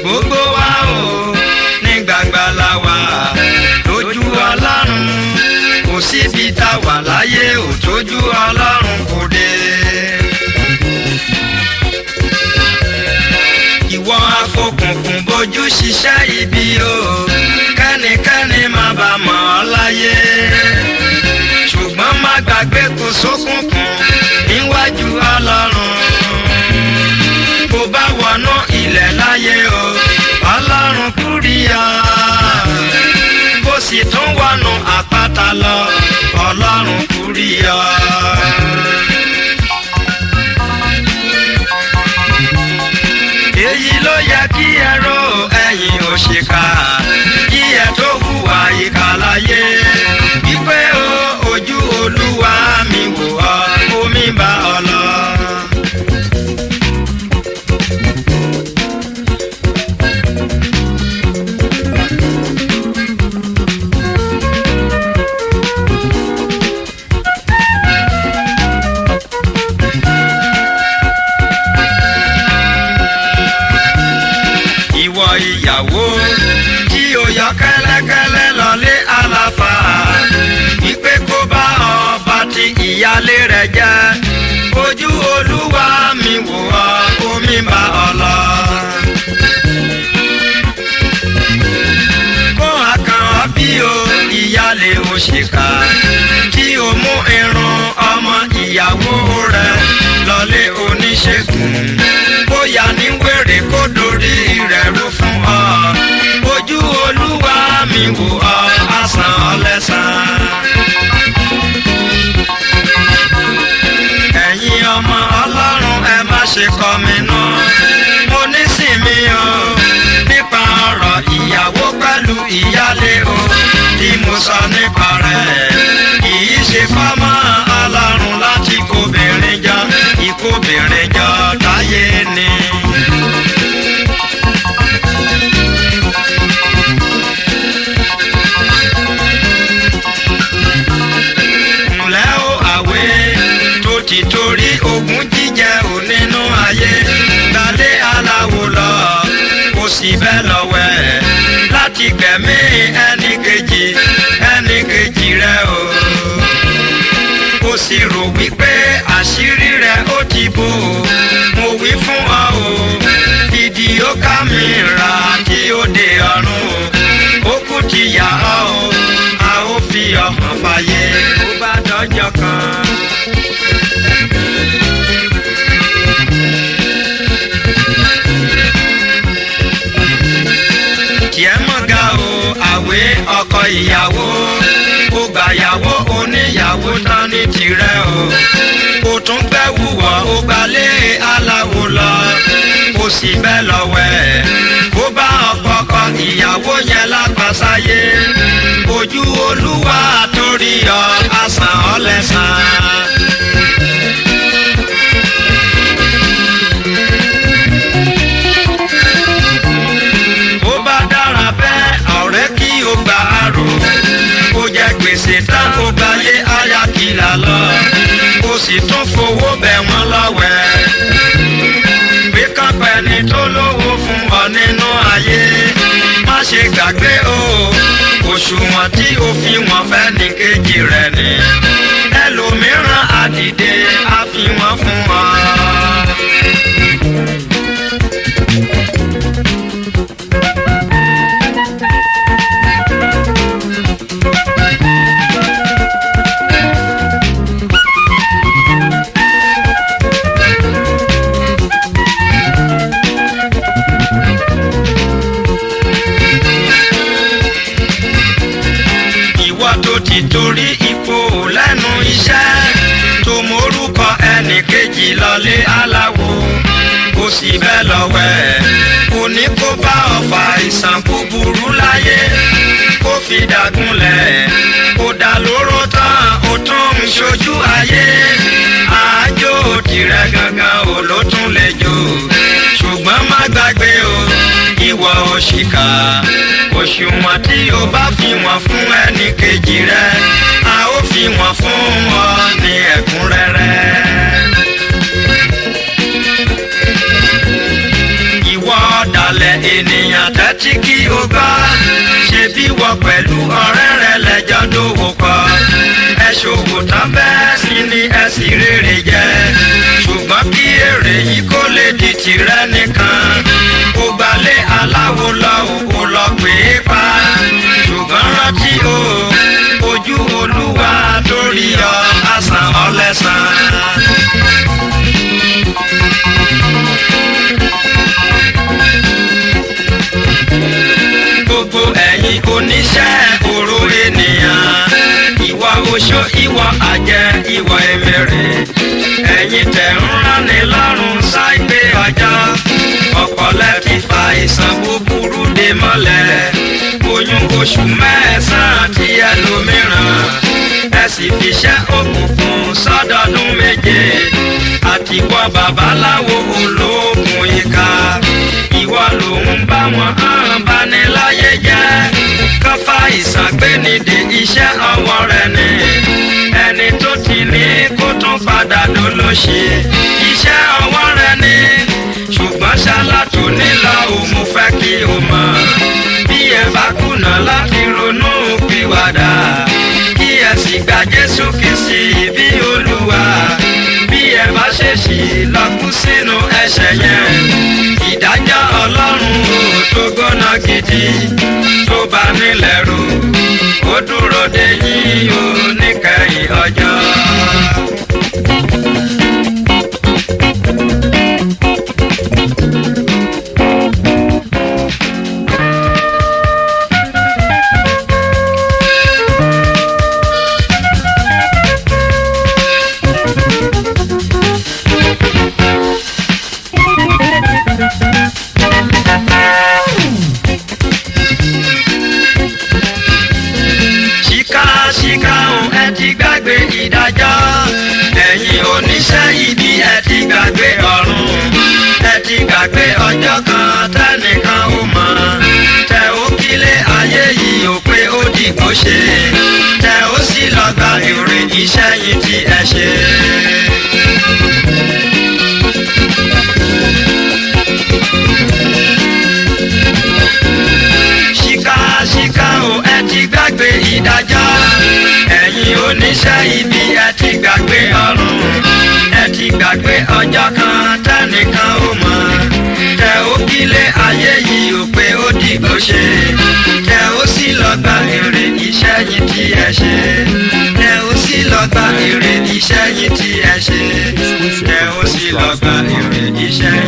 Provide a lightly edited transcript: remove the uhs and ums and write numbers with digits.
gbogbo wa o ní gbangba la wà lójú Ọlọ́run kò síbi tá a wà láyé ò tójú Ọlọ́run kò dé. ìwọ afọkùnkùn bójú ṣiṣẹ́ ibi o kẹ́nikẹ́ni má bá mọ̀ ọ́ láyé ṣùgbọ́n má gbàgbé kò sókùnkùn níwájú Ọlọ́run bó bá wọnú ilẹ̀ láyé o Ọlọ́run kúrìá bó sì tún wọnú àpáta lọ Ọlọ́run kúrìá. èyí ló yẹ kí ẹ rò ẹ̀yin òṣìkà kí ẹ tó hùwà ìkà láyé wípé o ojú Olúwa mi wò ọ́ omi bá ọ lọ. ìwọ ìyàwó tí ó yọ kẹ́lẹ́kẹ́lẹ́ lọlé àlàfà wípé kó bá ọba tí ìyálé rẹ̀ jẹ́ ojú Olúwa mi wò ọ́ omi bá ọ lọ. kó àkàn ọ́ bí o ìyálé òṣìkà tí ó mú irun ọmọ ìyàwó rẹ̀ lọlé oníṣègùn bóyá ní wèrè kó dorí rẹ̀ rú fún ọ ojú Olúwa mi wò ọ́ á san ọ́ lẹ́san. ẹ̀yin ọmọ Ọlọ́run ẹ má ṣe kọminú mo ní sinmi o nípa ọ̀rọ̀ ìyàwó pẹ̀lú ìyálé o tí mo sọ nípa rẹ̀ kì í ṣe fọ́mọ́ Ọlọ́run láti kóbìnrin jọ ìkóbìnrin jọ táyé ni. ǹlẹ́ o àwé tó ti torí ogún jíjẹ ò nínú ayé gbalé aláwo lọ kò sì bẹ́ẹ̀ lọ́wẹ́ láti gbẹ̀mí ẹnì kejì rẹ o ó sì rò wípé àṣírí rẹ̀ ó ti bò mo wí fún ọ o fídíò kámẹ́rà tí ó dé ọ̀run ó kú ti yà ọ́ o a ó fi ọ̀hàn fàyè ó bá dọ́jọ́ kan. tiẹ̀ mọ̀gá o àwé ọkọ ìyàwó ó gbàyàwó oníyàwó tán ní tirẹ̀ o kò tún gbẹ́wù wọ̀ ó gbalé aláwo lọ kò sì bẹ́ẹ̀ lọ́wẹ́ kó bá ọkọ ìyàwó yẹn lápasáyé ojú Olúwa torí ọ á san ọ́ lẹ́san. ó bá dára bẹ́ẹ̀ ọ̀rẹ́ kí o gbà á rò kó jẹ gbèsè tán kó gbayé ayakìlá lọ kó sì tún fowó bẹ̀ wọ́n lọ́wẹ́ pé kápẹ́ ni tó lówó fún ọ nínú ayé má ṣe gbàgbé o òṣùwọ̀n tí ó fi wọ́n fẹ́ ní kejì rẹ̀ ni ẹlòmíràn á dìde á fi wọ́n fún ọ. ti torí ipò lẹ́nu iṣẹ́ tó morúkọ ẹnì kejì lọlé aláwo kò sì bẹ́ẹ̀ lọ́wẹ́ kò ní kó bá ọ̀fà ìsàn búburú láyé kó fi dàgúnlẹ̀ kó dà lóró tán ó tún ń ṣojú ayé àájò tirẹ̀ gangan ò ló tún lè jò ṣùgbọ́n má gbàgbé o ìwọ òṣìkà òṣùwọ̀n tí o bá fi wọ́n fún ẹnì kejì rẹ a ó fi wọ́n fún ọ ní ẹ̀kúnrẹ́rẹ́. ìwọ ọ̀dàlẹ̀ ènìyàn tẹ́tí kí o gbọ́ ṣe bí wọ́n pẹ̀lú ọ̀rẹ́ rẹ lẹ́jọ́ dòwò pọ̀ ẹ ṣòwò tán bẹ́ẹ̀ sì ni ẹ sì rere jẹ ṣùgbọ́n kí èrè yìí kó lè di tìrẹ nìkan kó gbalẹ̀ aláwo lọ òkú lọ pé pa ṣùgbọ́n rántí o ojú Olúwa torí ọ àsàn ọlẹ́sàn. Gbogbo ẹ̀yin oníṣẹ́ òru ènìyàn ìwà oṣó ìwà àjẹ́ ìwà èmèrè ẹ̀yin tẹ̀ ń ránni lọ́rùn ṣáìpé ọjọ́ ọ̀pọ̀lẹ́ ti fa ìsàn búburú dé mọ́lẹ̀ oyún oṣù mẹ́sàn-án tí ẹlòmíràn ẹ sì fiṣẹ́ òkùnkùn sọ́dọọdún méje àtiwọ́ babaláwo olóògùn ìka ìwọ lòun bá wọn hàn bániláyé jẹ́ kọ́fà ìsàgbénidè iṣẹ́ ọwọ́ rẹ̀ ni ẹni tó ti ní kó tún padà dolóṣì iṣẹ́ ọwọ́ rẹ̀ ni ṣùgbọ́n ṣálátù nílò òun fẹ́ kí o mọ̀ bí ẹ bá kùnà láti ronú pìwàdà kí ẹ sì gba Jésù Kristi bí Olúwa bí ẹ bá ṣèṣì lọ kú sínú ẹ̀ṣẹ̀ yẹn ìdájọ́ Ọlọ́run ò tó gbóná gidi tó bá nílẹ̀ rú ó dúró dè yín ó níkẹyìn ọjọ́. Ṣìkà o ẹ ti gbàgbé ìdájọ́ ẹ̀yin oníṣẹ́ ibi ẹ ti gbàgbé ọ̀run ẹ ti gbàgbé ọjọ́ kan tẹ́nìkan ó mọ̀ tẹ ó kílé ayé yìí ó pé ó dìgbò ṣe tẹ ó sì lọ gba èrè iṣẹ́ yìí tí ẹ ṣe. Ṣìkà o ẹ ti gbàgbé ìdájọ́ ẹ̀yin oníṣẹ́ ibi ẹ ti gbàgbé ọ̀run ẹ ti gbàgbé ọjọ́ kan tẹ́nìkan ó mọ̀ tẹ ó kílé ayé yìí ó pé ó dìgbò ṣe tẹ ó sì lọ gba èrè iṣẹ́ yìí tí ẹ ṣe tẹ ó sì lọ gba èrè iṣẹ́ yìí tí ẹ ṣe tẹ ó sì lọ gba èrè iṣẹ́